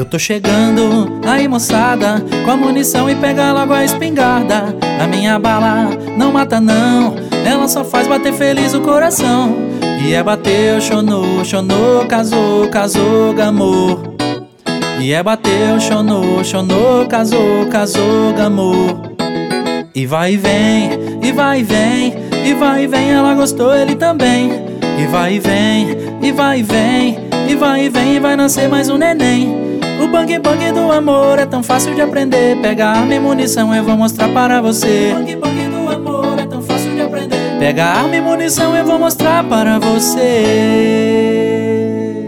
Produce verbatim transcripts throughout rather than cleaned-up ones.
Eu tô chegando, aí moçada, com a munição e pega logo a espingarda. A minha bala não mata não, ela só faz bater feliz o coração. E é bateu, chonou, chonou, casou, casou, gamou. E é bateu, chonou, chonou, casou, casou, gamou. E vai e vem, e vai e vem, e vai e vem, ela gostou, ele também. E vai e vem, e vai e vem, e vai e vem, e vai nascer mais um neném. O bang bang do amor é tão fácil de aprender. Pega arma e munição, eu vou mostrar para você. O bang bang do amor é tão fácil de aprender. Pega arma e munição, eu vou mostrar para você.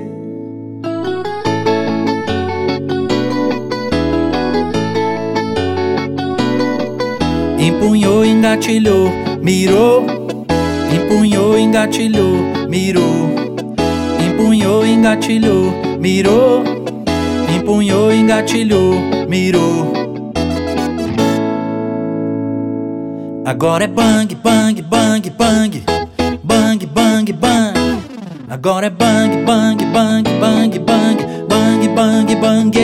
Empunhou, engatilhou, mirou. Empunhou, engatilhou, mirou. Empunhou, engatilhou, mirou. Empunhou, engatilhou, mirou. Agora é bang, bang, bang, bang. Bang, bang, bang. Agora é bang, bang, bang, bang, bang. Bang, bang, bang.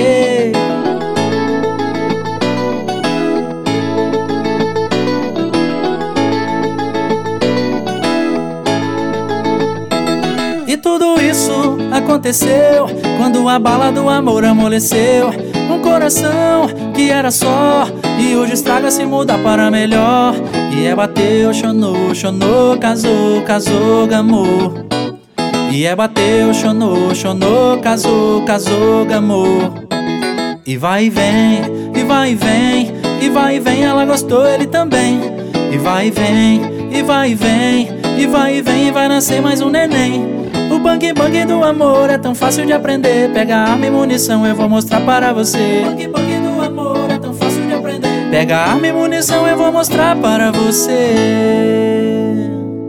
E tudo isso aconteceu quando a bala do amor amoleceu. Um coração que era só, e hoje estraga se muda para melhor. E é bateu, chonou, chonou, casou, casou, gamou. E é bateu, chonou, chonou, casou, casou, gamou. E vai e vem, e vai e vem, e vai e vem, ela gostou, ele também. E vai e vem, e vai e vem, e vai e vem, e vai nascer mais um neném. O bang bang do amor é tão fácil de aprender. Pega arma e munição, eu vou mostrar para você. O bang bang do amor é tão fácil de aprender. Pega arma e munição, eu vou mostrar para você.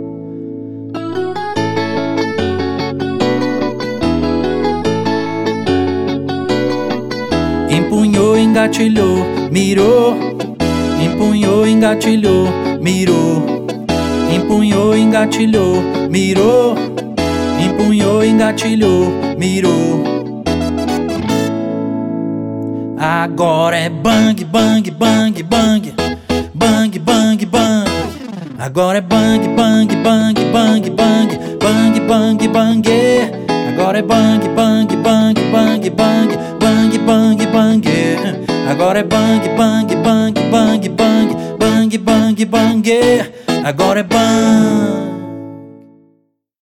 Empunhou, engatilhou, mirou. Empunhou, engatilhou, mirou. Empunhou, engatilhou, mirou. Empunhou, engatilhou, mirou. Agora é bang, bang, bang, bang. Bang, bang, bang. Agora é bang, bang, bang, bang, bang. Bang, bang, bang. Agora é bang, bang, bang, bang, bang. Bang, bang, bang. Agora é bang, bang, bang, bang, bang. Bang, bang, bang. Agora é bang.